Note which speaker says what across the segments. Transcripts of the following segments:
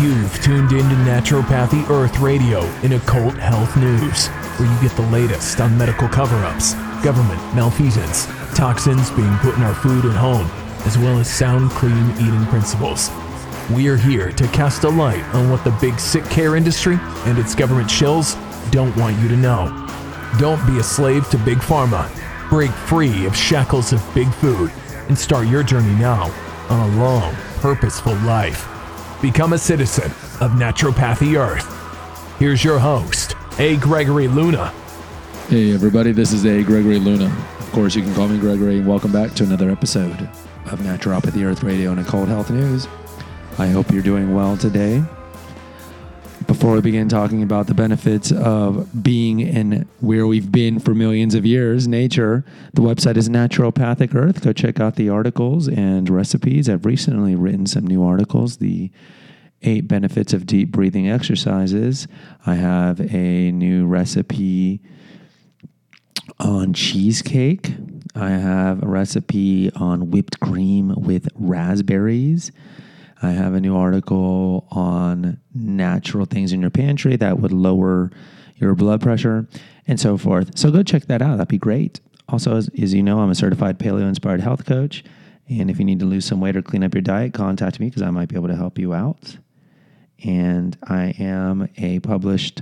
Speaker 1: You've tuned into Naturopathy Earth Radio and Occult Health News, where you get the latest on medical cover-ups, government malfeasance, toxins being put in our food and home, as well as sound, clean eating principles. We are here to cast a light on what the big sick care industry and its government shills don't want you to know. Don't be a slave to Big Pharma. Break free of shackles of big food and start your journey now on a long, purposeful life. Become a citizen of Naturopathy Earth. Here's your host, A. Gregory Luna.
Speaker 2: Hey everybody, this is A. Gregory Luna. Of course, you can call me Gregory, and welcome back to another episode of Naturopathy Earth Radio and Occult Health News. I hope you're doing well today. Before we begin talking about the benefits of being in where we've been for millions of years, nature, the website is Naturopathic Earth. Go check out the articles and recipes. I've recently written some new articles, the 8 benefits of deep breathing exercises. I have a new recipe on cheesecake. I have a recipe on whipped cream with raspberries. I have a new article on natural things in your pantry that would lower your blood pressure and so forth. So go check that out. That'd be great. Also, as you know, I'm a certified paleo-inspired health coach. And if you need to lose some weight or clean up your diet, contact me because I might be able to help you out. And I am a published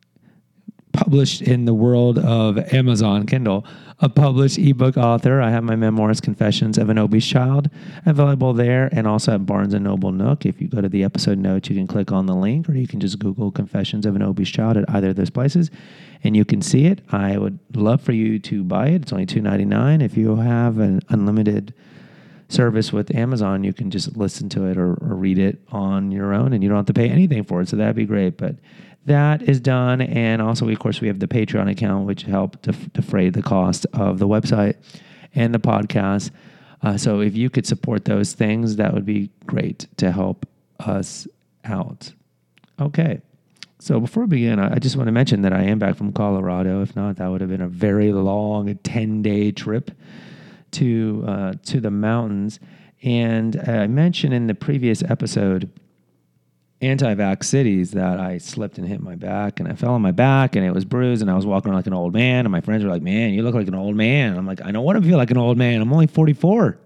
Speaker 2: in the world of Amazon Kindle, a published ebook author. I have my memoirs, Confessions of an Obese Child, available there, and also at Barnes & Noble Nook. If you go to the episode notes, you can click on the link, or you can just Google Confessions of an Obese Child at either of those places, and you can see it. I would love for you to buy it. It's only $2.99. If you have an unlimited service with Amazon, you can just listen to it or read it on your own, and you don't have to pay anything for it, so that'd be great. But that is done, and also, of course, we have the Patreon account, which helped defray the cost of the website and the podcast. So if you could support those things, that would be great to help us out. Okay, so before we begin, I just want to mention that I am back from Colorado. If not, that would have been a very long 10-day trip to the mountains. And I mentioned in the previous episode, Anti-Vax Cities, that I slipped and hit my back, and I fell on my back, and it was bruised, and I was walking around like an old man, and my friends were like, "Man, you look like an old man." And I'm like, "I don't want to feel like an old man. I'm only 44.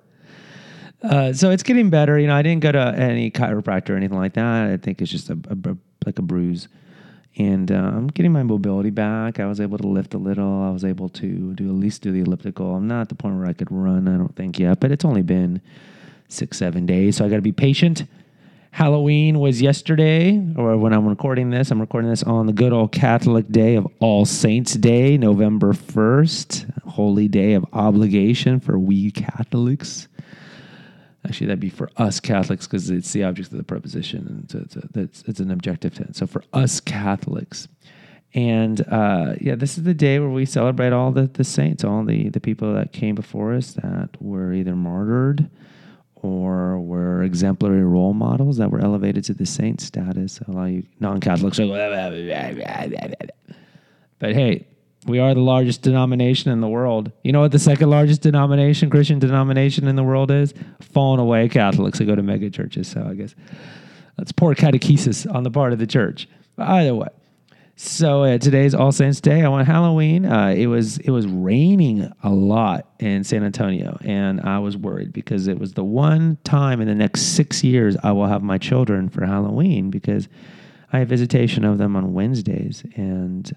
Speaker 2: So it's getting better. You know, I didn't go to any chiropractor or anything like that. I think it's just like a bruise. And I'm getting my mobility back. I was able to lift a little. I was able to at least do the elliptical. I'm not at the point where I could run, I don't think yet, but it's only been 6-7 days, so I got to be patient. Halloween was yesterday, or when I'm recording this on the good old Catholic day of All Saints Day, November 1st, holy day of obligation for we Catholics. Actually, that'd be for us Catholics because it's the object of the preposition, and it's an objective tense. So for us Catholics. And this is the day where we celebrate all the saints, all the people that came before us that were either martyred or were exemplary role models that were elevated to the saint status. A lot of you non-Catholics are like, but hey, we are the largest denomination in the world. You know what the second largest Christian denomination in the world is? Fallen away Catholics who go to mega churches. So I guess that's poor catechesis on the part of the church. But either way. So today's All Saints Day. I went Halloween. It was raining a lot in San Antonio, and I was worried because it was the one time in the next 6 years I will have my children for Halloween because I have visitation of them on Wednesdays. And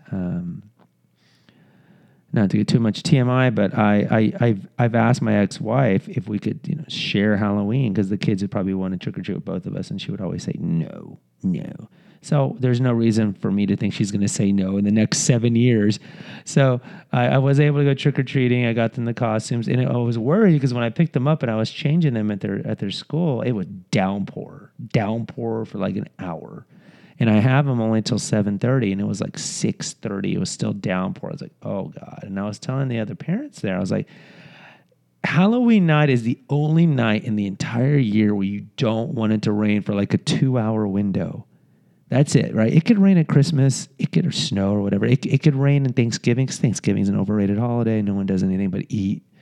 Speaker 2: not to get too much TMI, but I've asked my ex-wife if we could share Halloween because the kids would probably want to trick or treat with both of us, and she would always say no. So there's no reason for me to think she's going to say no in the next 7 years. So I was able to go trick-or-treating. I got them the costumes. And I was worried because when I picked them up and I was changing them at their school, it was downpour for like an hour. And I have them only till 7:30, and it was like 6:30. It was still downpour. I was like, oh, God. And I was telling the other parents there, I was like, Halloween night is the only night in the entire year where you don't want it to rain for like a 2-hour window. That's it, right? It could rain at Christmas. It could snow or whatever. It could rain in Thanksgiving because Thanksgiving's an overrated holiday. No one does anything but eat.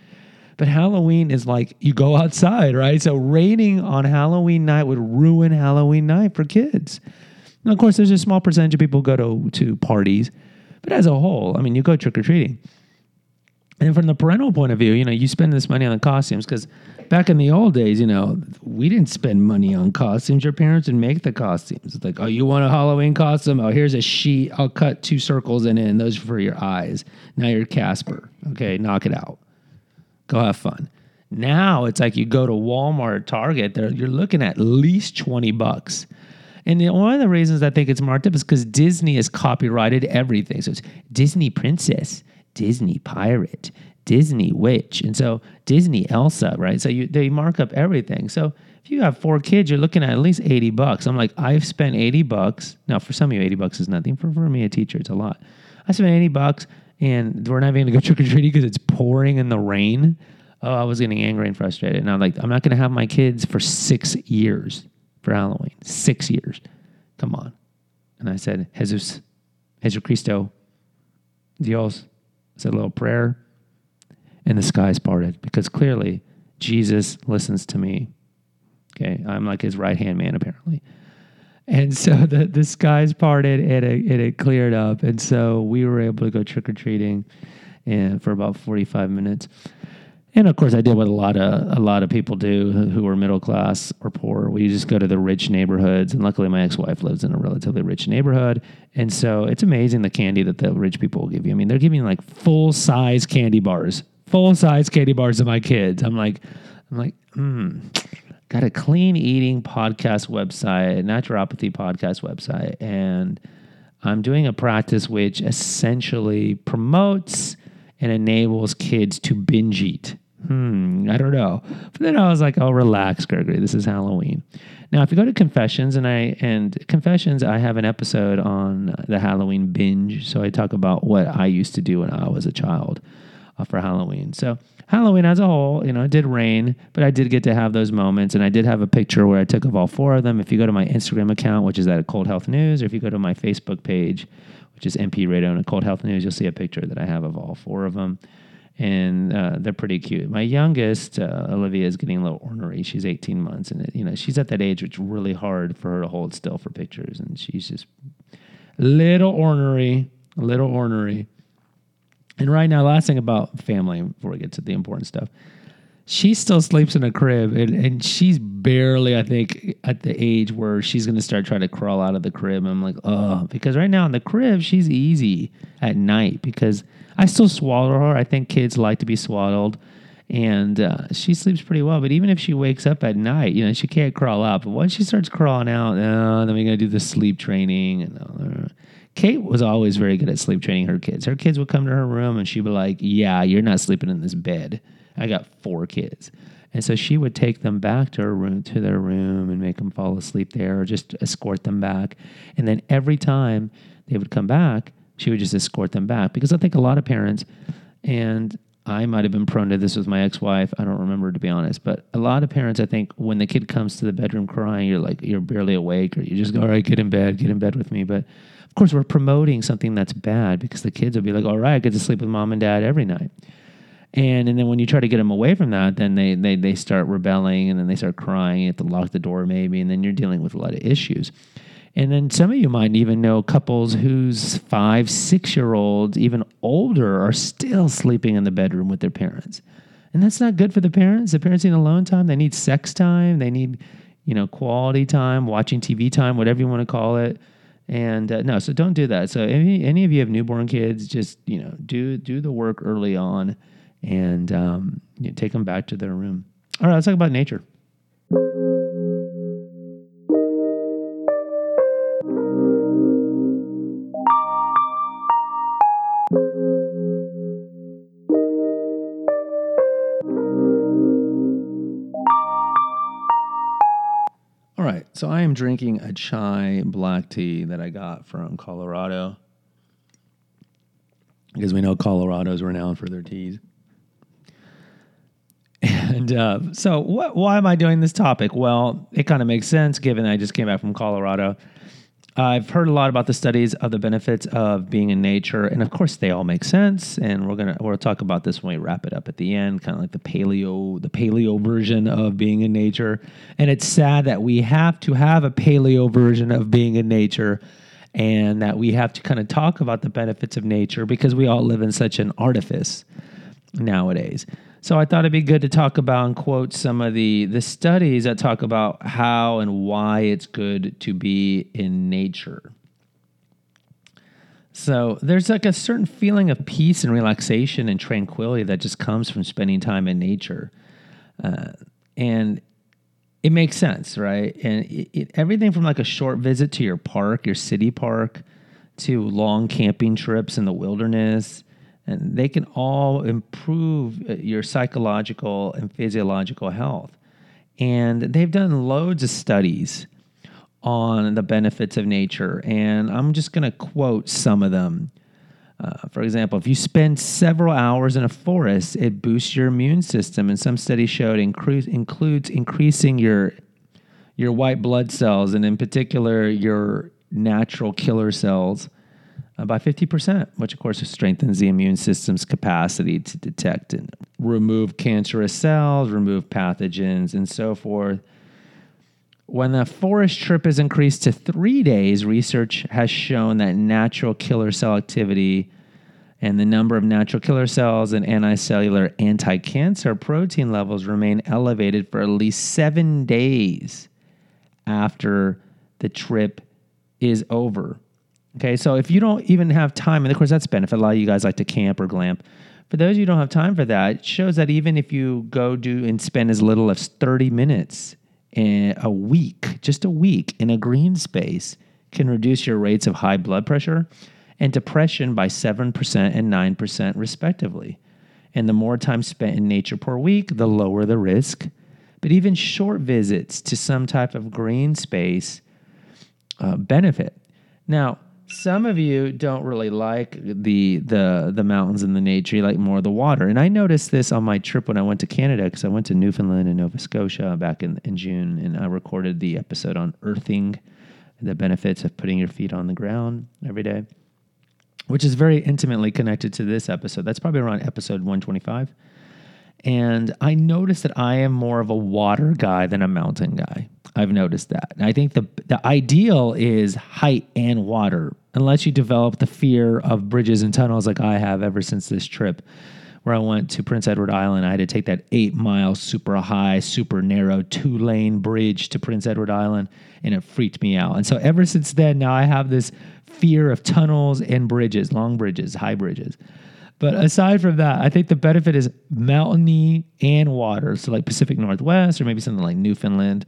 Speaker 2: But Halloween is like you go outside, right? So raining on Halloween night would ruin Halloween night for kids. Now, of course, there's a small percentage of people who go to parties, but as a whole, I mean, you go trick-or-treating. And from the parental point of view, you spend this money on the costumes because back in the old days, we didn't spend money on costumes. Your parents would make the costumes. It's like, oh, you want a Halloween costume? Oh, here's a sheet. I'll cut 2 circles in it, and those are for your eyes. Now you're Casper. Okay, knock it out. Go have fun. Now it's like you go to Walmart, Target, you're looking at least $20. And one of the reasons I think it's marked up is because Disney has copyrighted everything. So it's Disney Princess, Disney Pirate, Disney Witch, and so Disney Elsa, right? So they mark up everything. So if you have 4 kids, you're looking at least $80. I'm like, I've spent $80. Now, for some of you, $80 is nothing. For me, a teacher, it's a lot. I spent $80, and we're not even going to go trick-or-treating because it's pouring in the rain. Oh, I was getting angry and frustrated. And I'm like, I'm not going to have my kids for 6 years for Halloween. 6 years. Come on. And I said, Jesus Cristo, Dios. I said a little prayer, and the skies parted because clearly Jesus listens to me. Okay, I'm like his right-hand man apparently. And so the skies parted and it cleared up. And so we were able to go trick-or-treating for about 45 minutes. And of course, I did what a lot of people do who are middle class or poor. We just go to the rich neighborhoods, and luckily, my ex-wife lives in a relatively rich neighborhood, and so it's amazing the candy that the rich people will give you. I mean, they're giving like full-size candy bars to my kids. I'm like, got a clean eating podcast website, naturopathy podcast website, and I'm doing a practice which essentially promotes and enables kids to binge eat. I don't know. But then I was like, oh, relax, Gregory. This is Halloween. Now, if you go to Confessions, Confessions, I have an episode on the Halloween binge. So I talk about what I used to do when I was a child for Halloween. So Halloween as a whole, it did rain, but I did get to have those moments. And I did have a picture where I took of all 4 of them. If you go to my Instagram account, which is at Cold Health News, or if you go to my Facebook page, which is MP Radio and Cold Health News, you'll see a picture that I have of all 4 of them. And they're pretty cute. My youngest, Olivia, is getting a little ornery. She's 18 months, and she's at that age where it's really hard for her to hold still for pictures, and she's just a little ornery. And right now, last thing about family before we get to the important stuff, she still sleeps in a crib, and she's barely, I think, at the age where she's going to start trying to crawl out of the crib. And I'm like, oh, because right now in the crib, she's easy at night because I still swaddle her. I think kids like to be swaddled, and she sleeps pretty well. But even if she wakes up at night, she can't crawl out. But once she starts crawling out, then we're going to do the sleep training. And Kate was always very good at sleep training her kids. Her kids would come to her room, and she'd be like, yeah, you're not sleeping in this bed. I got 4 kids. And so she would take them back to their room and make them fall asleep there or just escort them back. And then every time they would come back, she would just escort them back. Because I think a lot of parents, and I might have been prone to this with my ex-wife, I don't remember to be honest, but a lot of parents, I think, when the kid comes to the bedroom crying, you're barely awake, or you just go, all right, get in bed with me. But of course, we're promoting something that's bad because the kids will be like, all right, I get to sleep with mom and dad every night. And then when you try to get them away from that, then they start rebelling, and then they start crying. You have to lock the door maybe, and then you're dealing with a lot of issues. And then some of you might even know couples whose 5, 6-year-olds, even older, are still sleeping in the bedroom with their parents. And that's not good for the parents. The parents need alone time. They need sex time. They need, quality time, watching TV time, whatever you want to call it. And no, so don't do that. So any of you have newborn kids, just, do the work early on. And take them back to their room. All right, let's talk about nature. All right, so I am drinking a chai black tea that I got from Colorado, because we know Colorado is renowned for their teas. And so why am I doing this topic? Well, it kind of makes sense given I just came back from Colorado. I've heard a lot about the studies of the benefits of being in nature, and of course they all make sense. And we'll talk about this when we wrap it up at the end, kind of like the paleo version of being in nature. And it's sad that we have to have a paleo version of being in nature, and that we have to kind of talk about the benefits of nature because we all live in such an artifice nowadays. So I thought it'd be good to talk about and quote some of the studies that talk about how and why it's good to be in nature. So there's like a certain feeling of peace and relaxation and tranquility that just comes from spending time in nature. And it makes sense, right? And everything from like a short visit to your park, your city park, to long camping trips in the wilderness, and they can all improve your psychological and physiological health. And they've done loads of studies on the benefits of nature. And I'm just going to quote some of them. For example, if you spend several hours in a forest, it boosts your immune system. And some studies showed includes increasing your white blood cells, and in particular, your natural killer cells, by 50%, which of course strengthens the immune system's capacity to detect and remove cancerous cells, remove pathogens, and so forth. When the forest trip is increased to 3 days, research has shown that natural killer cell activity and the number of natural killer cells and anticellular anti-cancer protein levels remain elevated for at least 7 days after the trip is over. Okay, so if you don't even have time, and of course that's a benefit. A lot of you guys like to camp or glamp. For those of you who don't have time for that, it shows that even if you go do and spend as little as 30 minutes in a week, just a week in a green space, can reduce your rates of high blood pressure and depression by 7% and 9% respectively. And the more time spent in nature per week, the lower the risk. But even short visits to some type of green space benefit. Now, some of you don't really like the mountains and the nature. You like more of the water. And I noticed this on my trip when I went to Canada, because I went to Newfoundland and Nova Scotia back in June, and I recorded the episode on earthing, the benefits of putting your feet on the ground every day, which is very intimately connected to this episode. That's probably around episode 125. And I noticed that I am more of a water guy than a mountain guy. I've noticed that. And I think the ideal is height and water, unless you develop the fear of bridges and tunnels like I have ever since this trip, where I went to Prince Edward Island. I had to take that 8-mile, super high, super narrow, 2-lane bridge to Prince Edward Island, and it freaked me out. And so ever since then, now I have this fear of tunnels and bridges, long bridges, high bridges. But aside from that, I think the benefit is mountainy and water. So like Pacific Northwest, or maybe something like Newfoundland,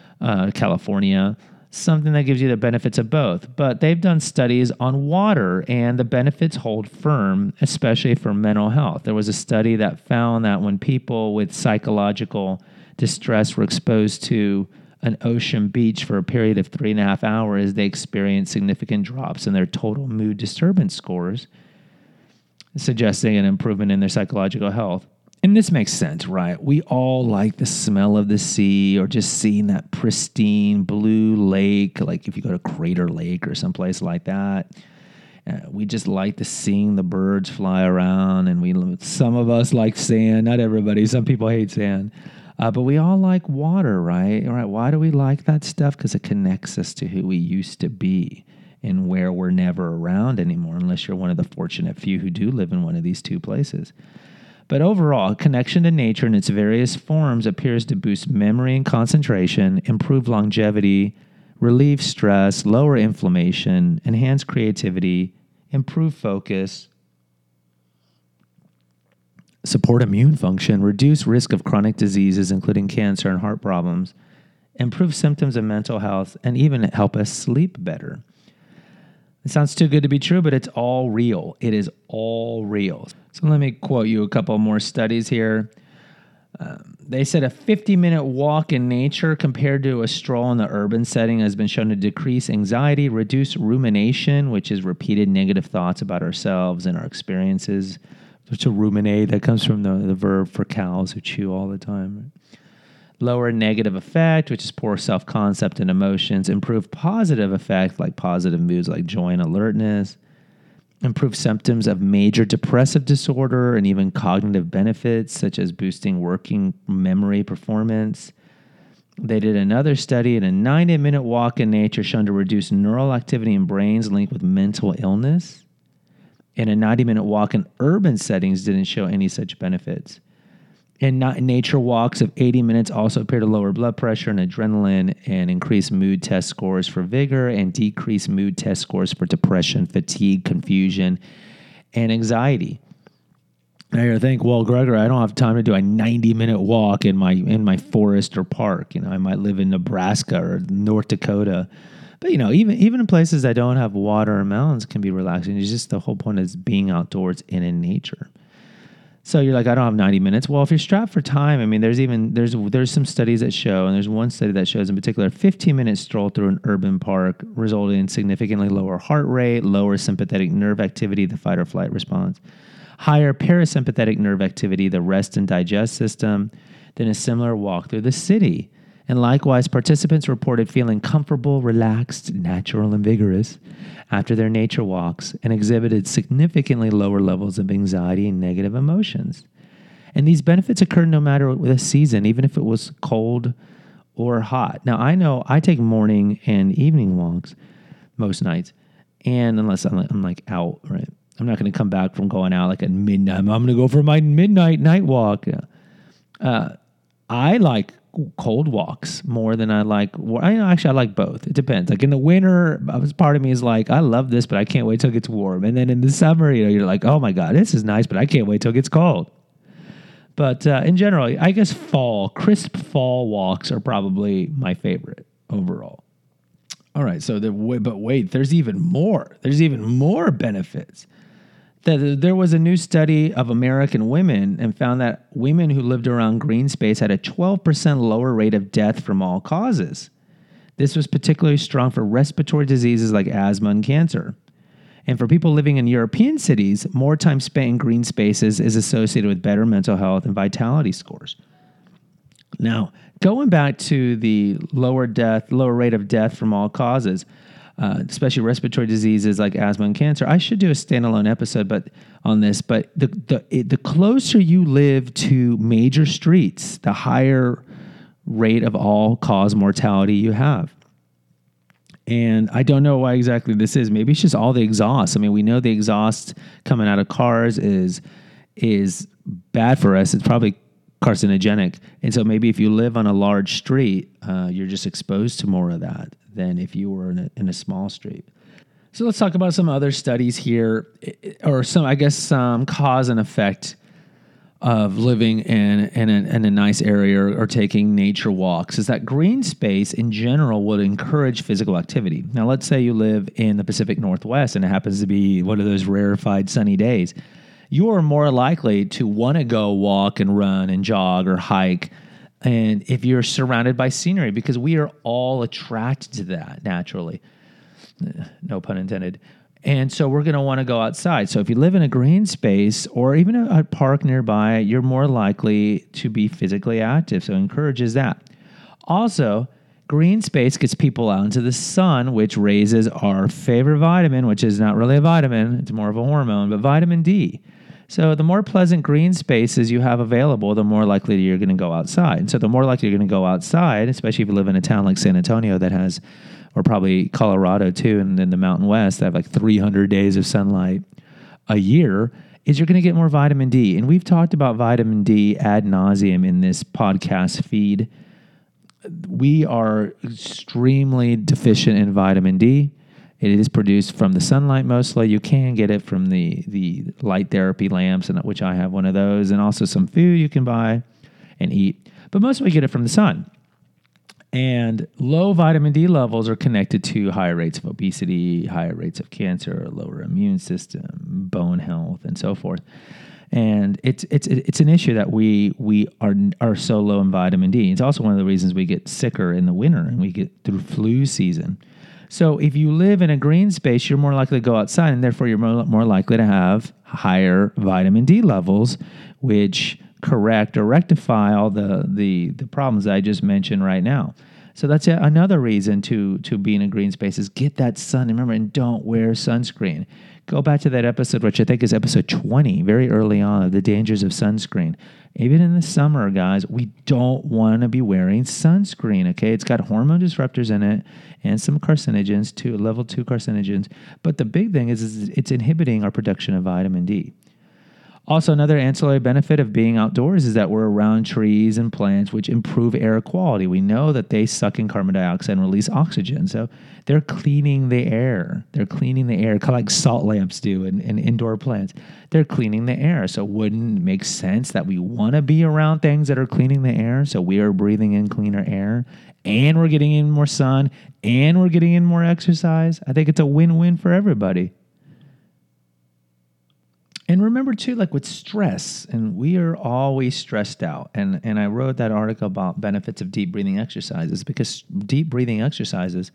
Speaker 2: California, something that gives you the benefits of both. But they've done studies on water, and the benefits hold firm, especially for mental health. There was a study that found that when people with psychological distress were exposed to an ocean beach for a period of 3.5 hours, they experienced significant drops in their total mood disturbance scores, suggesting an improvement in their psychological health. And this makes sense, right? We all like the smell of the sea, or just seeing that pristine blue lake, like if you go to Crater Lake or someplace like that. We just like seeing the birds fly around, and some of us like sand. Not everybody. Some people hate sand. But we all like water, right? All right. Why do we like that stuff? Because it connects us to who we used to be and where we're never around anymore, unless you're one of the fortunate few who do live in one of these two places. But overall, connection to nature in its various forms appears to boost memory and concentration, improve longevity, relieve stress, lower inflammation, enhance creativity, improve focus, support immune function, reduce risk of chronic diseases, including cancer and heart problems, improve symptoms of mental health, and even help us sleep better. It sounds too good to be true, but it's all real. It is all real. So let me quote you a couple more studies here. They said a 50-minute walk in nature compared to a stroll in the urban setting has been shown to decrease anxiety, reduce rumination, which is repeated negative thoughts about ourselves and our experiences. To ruminate, that comes from the verb for cows who chew all the time. Lower negative effect, which is poor self-concept and emotions. Improve positive effect, like positive moods like joy and alertness. Improve symptoms of major depressive disorder and even cognitive benefits, such as boosting working memory performance. They did another study, and a 90-minute walk in nature shown to reduce neural activity in brains linked with mental illness. And a 90-minute walk in urban settings didn't show any such benefits. And nature walks of 80 minutes also appear to lower blood pressure and adrenaline and increase mood test scores for vigor and decrease mood test scores for depression, fatigue, confusion, and anxiety. Now you're thinking, well, Gregor, I don't have time to do a 90-minute walk in my forest or park. I might live in Nebraska or North Dakota. But, even in places that don't have water or mountains can be relaxing. It's just the whole point is being outdoors and in nature. So you're like, I don't have 90 minutes. Well, if you're strapped for time, there's some studies that show, and there's one study that shows in particular, a 15-minute stroll through an urban park resulted in significantly lower heart rate, lower sympathetic nerve activity, the fight or flight response, higher parasympathetic nerve activity, the rest and digest system, than a similar walk through the city. And likewise, participants reported feeling comfortable, relaxed, natural, and vigorous after their nature walks and exhibited significantly lower levels of anxiety and negative emotions. And these benefits occurred no matter the season, even if it was cold or hot. Now, I know I take morning and evening walks most nights, and unless I'm like out, right? I'm not going to come back from going out like at midnight. I'm going to go for my midnight night walk. I like cold walks more than I like. I like both. It depends. Like in the winter, part of me is like, I love this, but I can't wait till it gets warm. And then in the summer, you're like, oh my God, this is nice, but I can't wait till it gets cold. But in general, I guess crisp fall walks are probably my favorite overall. All right, but wait, there's even more. There's even more benefits. There was a new study of American women and found that women who lived around green space had a 12% lower rate of death from all causes. This was particularly strong for respiratory diseases like asthma and cancer. And for people living in European cities, more time spent in green spaces is associated with better mental health and vitality scores. Now, going back to the lower rate of death from all causes, especially respiratory diseases like asthma and cancer. I should do a standalone episode on this, but the closer you live to major streets, the higher rate of all-cause mortality you have. And I don't know why exactly this is. Maybe it's just all the exhaust. We know the exhaust coming out of cars is bad for us. It's probably carcinogenic. And so maybe if you live on a large street, you're just exposed to more of that than if you were in a small street. So let's talk about some other studies here, or some cause and effect of living in a nice area or taking nature walks. Is that green space in general would encourage physical activity. Now, let's say you live in the Pacific Northwest and it happens to be one of those rarefied sunny days. You are more likely to want to go walk and run and jog or hike, and if you're surrounded by scenery, because we are all attracted to that naturally, no pun intended. And so we're going to want to go outside. So if you live in a green space or even a park nearby, you're more likely to be physically active. So it encourages that. Also, green space gets people out into the sun, which raises our favorite vitamin, which is not really a vitamin, it's more of a hormone, but vitamin D. So the more pleasant green spaces you have available, the more likely you're going to go outside. And so the more likely you're going to go outside, especially if you live in a town like San Antonio that has, or probably Colorado too, and then the Mountain West that have like 300 days of sunlight a year, is you're going to get more vitamin D. And we've talked about vitamin D ad nauseum in this podcast feed. We are extremely deficient in vitamin D. It is produced from the sunlight mostly. You can get it from the light therapy lamps, which I have one of those, and also some food you can buy and eat. But mostly we get it from the sun. And low vitamin D levels are connected to higher rates of obesity, higher rates of cancer, lower immune system, bone health, and so forth. And it's an issue that we are so low in vitamin D. It's also one of the reasons we get sicker in the winter and we get through flu season. So if you live in a green space, you're more likely to go outside, and therefore you're more likely to have higher vitamin D levels, which correct or rectify all the problems that I just mentioned right now. So that's another reason to be in a green space is get that sun. And remember, and don't wear sunscreen. Go back to that episode, which I think is episode 20, very early on, of the dangers of sunscreen. Even in the summer, guys, we don't want to be wearing sunscreen, okay? It's got hormone disruptors in it and some carcinogens, level 2 carcinogens. But the big thing is it's inhibiting our production of vitamin D. Also, another ancillary benefit of being outdoors is that we're around trees and plants, which improve air quality. We know that they suck in carbon dioxide and release oxygen. So they're cleaning the air. They're cleaning the air, kind of like salt lamps do in indoor plants. They're cleaning the air. So wouldn't it make sense that we want to be around things that are cleaning the air? So we are breathing in cleaner air, and we're getting in more sun, and we're getting in more exercise. I think it's a win-win for everybody. And remember, too, like with stress, and we are always stressed out. And I wrote that article about benefits of deep breathing exercises because deep breathing exercises,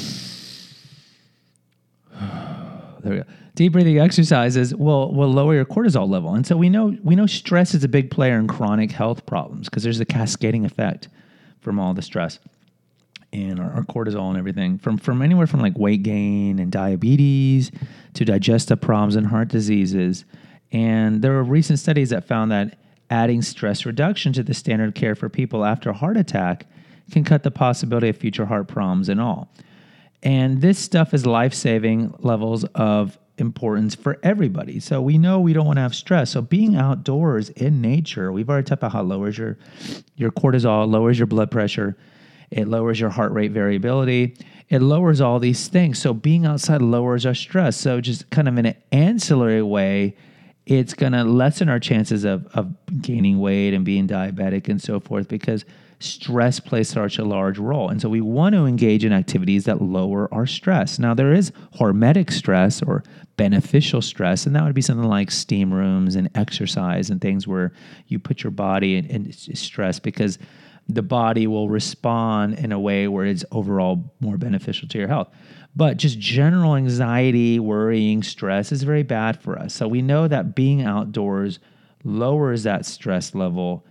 Speaker 2: there we go. Deep breathing exercises will lower your cortisol level. And so we know stress is a big player in chronic health problems because there's a cascading effect from all the stress and our cortisol and everything from anywhere from like weight gain and diabetes to digestive problems and heart diseases. And there were recent studies that found that adding stress reduction to the standard care for people after a heart attack can cut the possibility of future heart problems and all. And this stuff is life-saving levels of importance for everybody. So we know we don't want to have stress. So being outdoors in nature, we've already talked about how it lowers your cortisol, lowers your blood pressure, it lowers your heart rate variability. It lowers all these things. So being outside lowers our stress. So just kind of in an ancillary way, it's going to lessen our chances of gaining weight and being diabetic and so forth because stress plays such a large role. And so we want to engage in activities that lower our stress. Now, there is hormetic stress or beneficial stress, and that would be something like steam rooms and exercise and things where you put your body in stress because the body will respond in a way where it's overall more beneficial to your health. But just general anxiety, worrying, stress is very bad for us. So we know that being outdoors lowers that stress level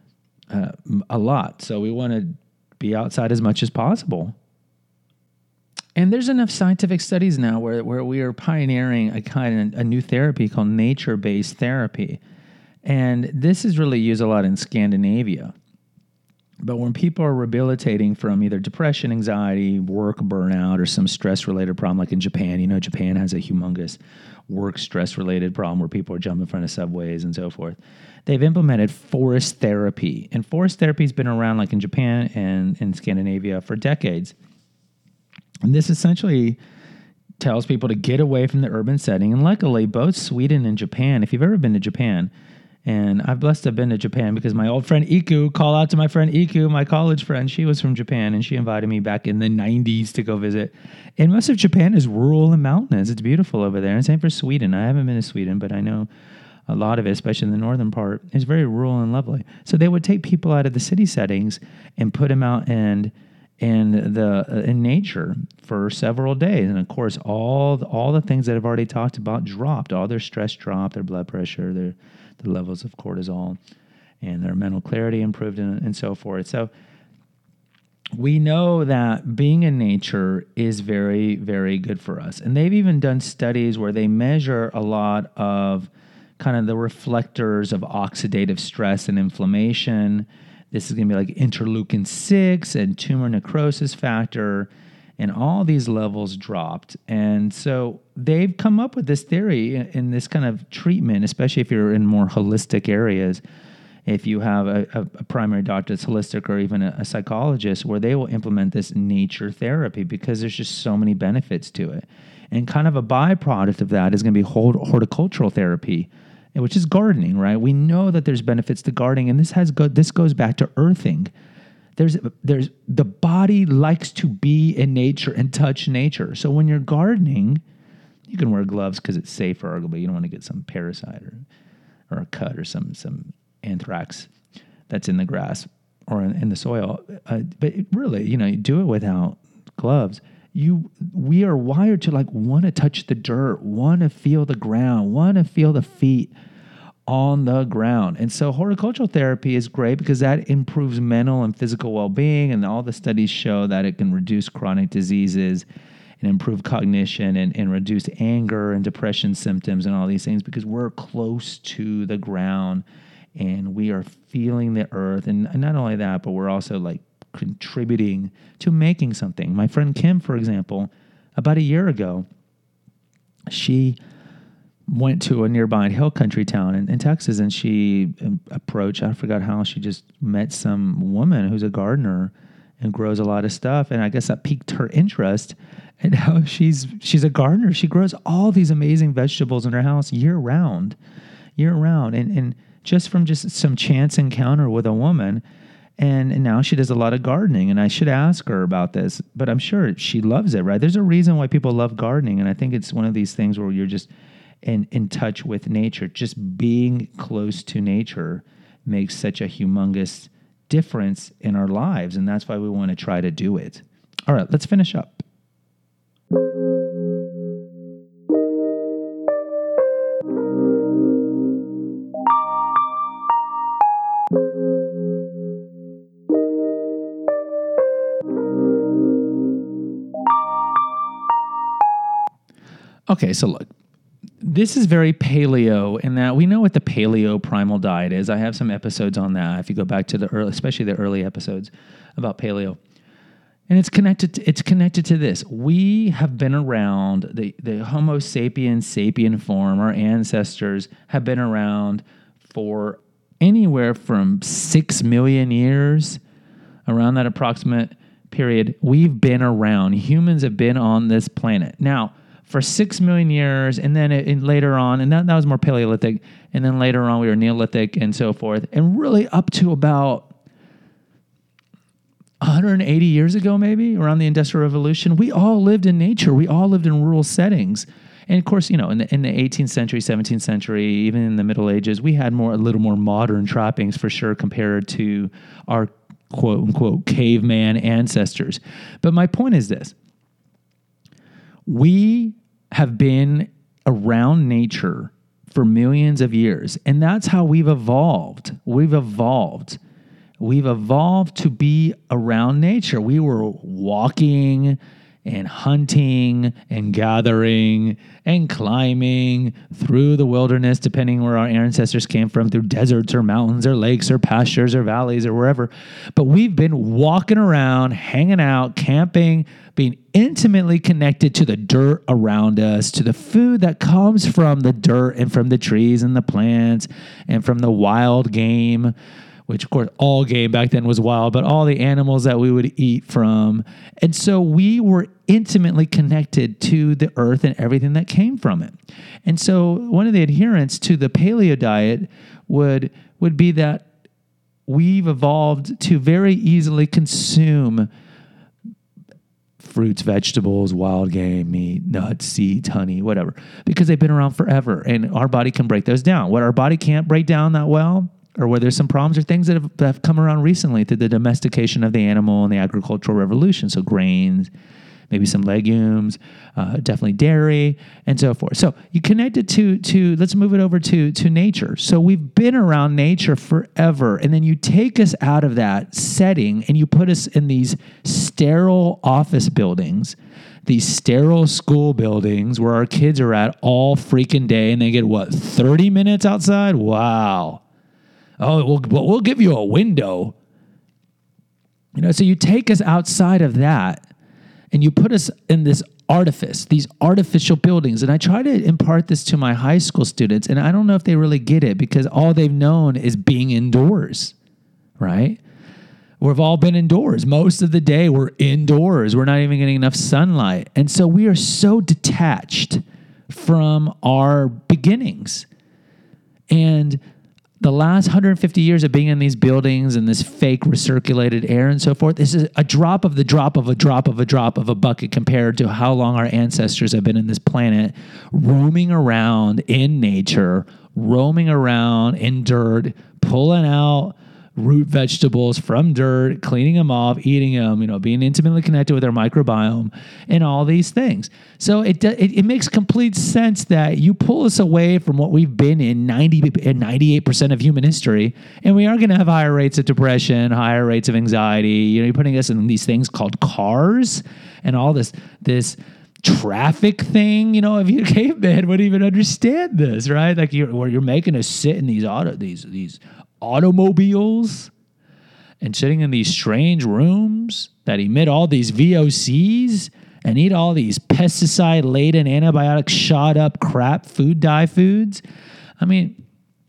Speaker 2: a lot. So we want to be outside as much as possible. And there's enough scientific studies now where we are pioneering a new therapy called nature-based therapy. And this is really used a lot in Scandinavia. But when people are rehabilitating from either depression, anxiety, work burnout, or some stress-related problem, like in Japan, Japan has a humongous work stress-related problem where people are jumping in front of subways and so forth. They've implemented forest therapy. And forest therapy has been around like in Japan and in Scandinavia for decades. And this essentially tells people to get away from the urban setting. And luckily, both Sweden and Japan, if you've ever been to Japan, and I've blessed to have been to Japan because my old friend Iku, call out to my friend Iku, my college friend, she was from Japan and she invited me back in the 90s to go visit. And most of Japan is rural and mountainous. It's beautiful over there. And same for Sweden. I haven't been to Sweden, but I know a lot of it, especially in the northern part, is very rural and lovely. So they would take people out of the city settings and put them out in nature for several days. And of course, all the things that I've already talked about dropped. All their stress dropped, their blood pressure, the levels of cortisol, and their mental clarity improved and so forth. So we know that being in nature is very, very good for us. And they've even done studies where they measure a lot of kind of the reflectors of oxidative stress and inflammation. This is going to be like interleukin-6 and tumor necrosis factor, and all these levels dropped. And so they've come up with this theory in this kind of treatment, especially if you're in more holistic areas. If you have a primary doctor that's holistic or even a psychologist, where they will implement this nature therapy because there's just so many benefits to it. And kind of a byproduct of that is going to be horticultural therapy, which is gardening, right? We know that there's benefits to gardening, and this goes back to earthing. There's the body likes to be in nature and touch nature. So when you're gardening, you can wear gloves because it's safe, arguably. You don't want to get some parasite or a cut or some anthrax that's in the grass or in the soil. But really, do it without gloves. We are wired to want to touch the dirt, want to feel the ground, want to feel the feet. on the ground. And so horticultural therapy is great because that improves mental and physical well-being, and all the studies show that it can reduce chronic diseases and improve cognition and reduce anger and depression symptoms and all these things because we're close to the ground and we are feeling the earth. And not only that, but we're also like contributing to making something. My friend Kim, for example, about a year ago, she went to a nearby hill country town in Texas, and she approached, I forgot how, she just met some woman who's a gardener and grows a lot of stuff. And I guess that piqued her interest. And how she's a gardener. She grows all these amazing vegetables in her house year round. And just from just some chance encounter with a woman. And now she does a lot of gardening. And I should ask her about this, but I'm sure she loves it, right? There's a reason why people love gardening. And I think it's one of these things where you're just in touch with nature. Just being close to nature makes such a humongous difference in our lives. And that's why we want to try to do it. All right, let's finish up. Okay, so look, this is very paleo in that we know what the paleo primal diet is. I have some episodes on that if you go back to the early, especially the early episodes about paleo. And it's connected to this. We have been around, the Homo sapiens sapien form, our ancestors have been around for anywhere from 6 million years, around that approximate period. We've been around. Humans have been on this planet. Now, for 6 million years, and then later on, and that was more Paleolithic, and then later on we were Neolithic and so forth, and really up to about 180 years ago, maybe, around the Industrial Revolution, we all lived in nature. We all lived in rural settings. And of course, in the 18th century, 17th century, even in the Middle Ages, we had a little more modern trappings for sure compared to our quote unquote caveman ancestors. But my point is this. We have been around nature for millions of years, and that's how we've evolved. We've evolved to be around nature. We were walking and hunting and gathering and climbing through the wilderness, depending where our ancestors came from, through deserts or mountains or lakes or pastures or valleys or wherever. But we've been walking around, hanging out, camping, being intimately connected to the dirt around us, to the food that comes from the dirt and from the trees and the plants and from the wild game, which of course all game back then was wild, but all the animals that we would eat from. And so we were intimately connected to the earth and everything that came from it. And so one of the adherents to the paleo diet would be that we've evolved to very easily consume fruits, vegetables, wild game, meat, nuts, seeds, honey, whatever, because they've been around forever and our body can break those down. What our body can't break down that well, or where there's some problems, or things that have come around recently through the domestication of the animal and the agricultural revolution. So grains, maybe some legumes, definitely dairy, and so forth. So you connect it to let's move it over to nature. So we've been around nature forever, and then you take us out of that setting and you put us in these sterile office buildings, these sterile school buildings where our kids are at all freaking day, and they get, 30 minutes outside? Wow. Oh, we'll give you a window. So you take us outside of that and you put us in this these artificial buildings. And I try to impart this to my high school students, and I don't know if they really get it because all they've known is being indoors, right? We've all been indoors. Most of the day we're indoors. We're not even getting enough sunlight. And so we are so detached from our beginnings. And the last 150 years of being in these buildings and this fake recirculated air and so forth, this is a drop of the drop of a drop of a drop of a bucket compared to how long our ancestors have been in this planet, roaming around in nature, roaming around in dirt, pulling out root vegetables from dirt, cleaning them off, eating them, being intimately connected with our microbiome and all these things. So it makes complete sense that you pull us away from what we've been in 98% of human history, and we are going to have higher rates of depression, higher rates of anxiety. You're putting us in these things called cars and all this traffic thing. If you caveman would even understand this, right? Like you're making us sit in these automobiles and sitting in these strange rooms that emit all these VOCs and eat all these pesticide-laden, antibiotic shot up crap food dye foods. I mean,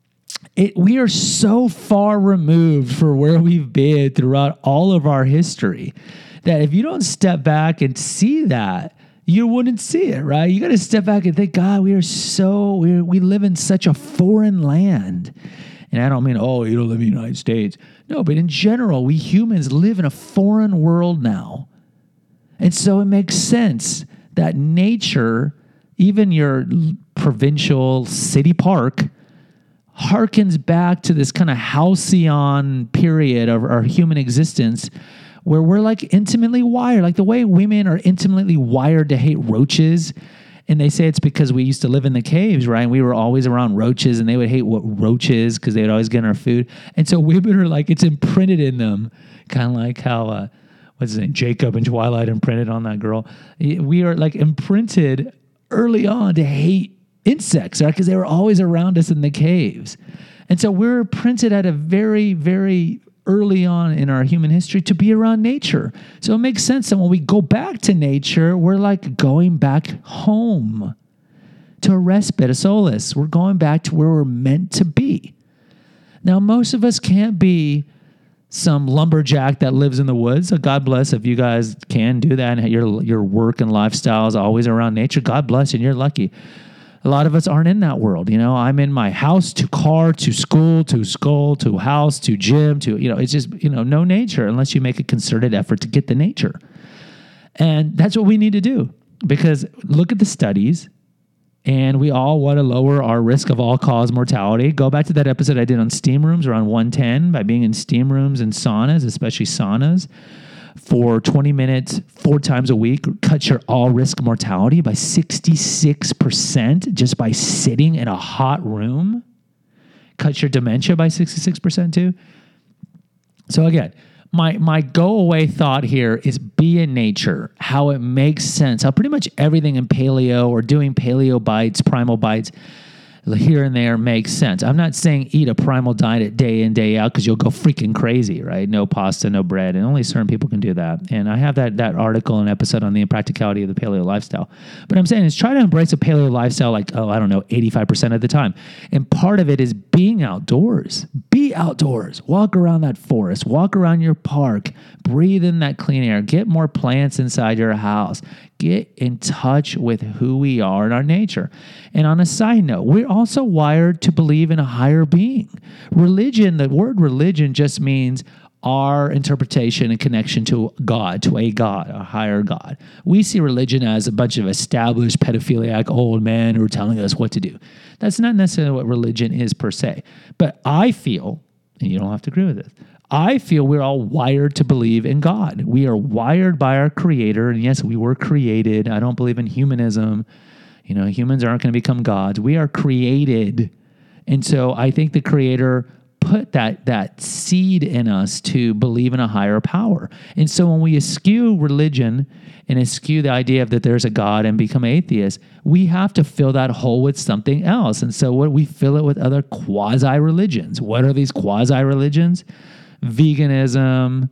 Speaker 2: we are so far removed from where we've been throughout all of our history that if you don't step back and see that, you wouldn't see it, right? You got to step back and think, God, we live in such a foreign land. And I don't mean, you don't live in the United States. No, but in general, we humans live in a foreign world now. And so it makes sense that nature, even your provincial city park, harkens back to this kind of halcyon period of our human existence where we're like intimately wired, like the way women are intimately wired to hate roaches. And they say it's because we used to live in the caves, right? And we were always around roaches, and they would hate roaches because they would always get in our food. And so women are like, it's imprinted in them, kind of like how, what's his name, Jacob in Twilight imprinted on that girl. We are like imprinted early on to hate insects, right? Because they were always around us in the caves. And so we're printed at a very, very early on in our human history to be around nature. So it makes sense that when we go back to nature, we're like going back home to a respite, a solace. We're going back to where we're meant to be. Now, most of us can't be some lumberjack that lives in the woods. So God bless if you guys can do that and your work and lifestyle is always around nature. God bless you, and you're lucky. A lot of us aren't in that world. I'm in my house to car to school to house to gym to, it's just, no nature unless you make a concerted effort to get the nature. And that's what we need to do, because look at the studies, and we all want to lower our risk of all-cause mortality. Go back to that episode I did on steam rooms around 110 by being in steam rooms and saunas, especially saunas, for 20 minutes, 4 times a week, cuts your all-risk mortality by 66% just by sitting in a hot room. Cuts your dementia by 66% too. So again, my go-away thought here is be in nature, how it makes sense, how pretty much everything in paleo or doing paleo bites, primal bites, here and there makes sense. I'm not saying eat a primal diet day in, day out, because you'll go freaking crazy, right? No pasta, no bread, and only certain people can do that. And I have that article and episode on the impracticality of the paleo lifestyle. But I'm saying is try to embrace a paleo lifestyle 85% of the time. And part of it is being outdoors. Be outdoors. Walk around that forest. Walk around your park. Breathe in that clean air. Get more plants inside your house. Get in touch with who we are in our nature. And on a side note, we're also wired to believe in a higher being. Religion, the word religion just means our interpretation and connection to God, to a God, a higher God. We see religion as a bunch of established pedophiliac old men who are telling us what to do. That's not necessarily what religion is per se. But I feel, and you don't have to agree with this, I feel we're all wired to believe in God. We are wired by our Creator. And yes, we were created. I don't believe in humanism. Humans aren't going to become gods. We are created. And so I think the Creator put that seed in us to believe in a higher power. And so when we eschew religion and eschew the idea of that there's a God and become atheists, we have to fill that hole with something else. And so we fill it with other quasi-religions. What are these quasi-religions? Veganism,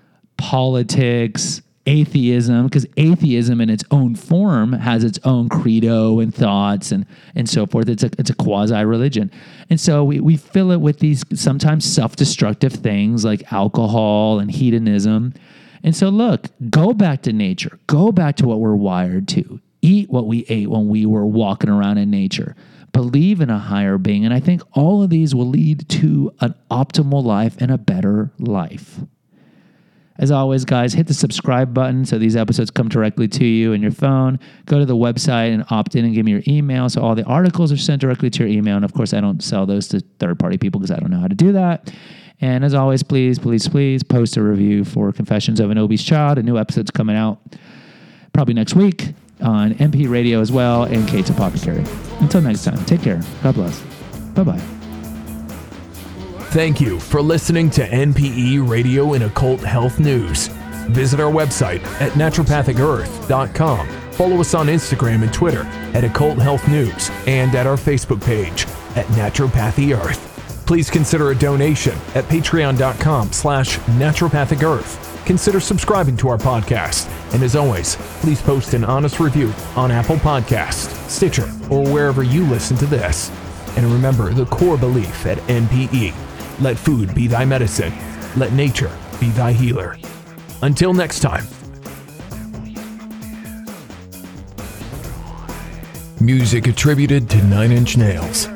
Speaker 2: politics, atheism, because atheism in its own form has its own credo and thoughts and so forth. It's a quasi-religion. And so we fill it with these sometimes self-destructive things like alcohol and hedonism. And so look, go back to nature. Go back to what we're wired to. Eat what we ate when we were walking around in nature. Believe in a higher being. And I think all of these will lead to an optimal life and a better life. As always, guys, hit the subscribe button so these episodes come directly to you in your phone. Go to the website and opt in and give me your email. So all the articles are sent directly to your email. And of course, I don't sell those to third-party people because I don't know how to do that. And as always, please post a review for Confessions of an Obese Child. A new episode's coming out probably next week on MP Radio as well, and Kate's Apothecary. Until next time, take care. God bless. Bye-bye.
Speaker 1: Thank you for listening to NPE Radio and Occult Health News. Visit our website at naturopathicearth.com. Follow us on Instagram and Twitter at Occult Health News and at our Facebook page at Naturopathy Earth. Please consider a donation at patreon.com/naturopathicearth. Consider subscribing to our podcast. And as always, please post an honest review on Apple Podcasts, Stitcher, or wherever you listen to this. And remember the core belief at NPE. Let food be thy medicine. Let nature be thy healer. Until next time. Music attributed to Nine Inch Nails.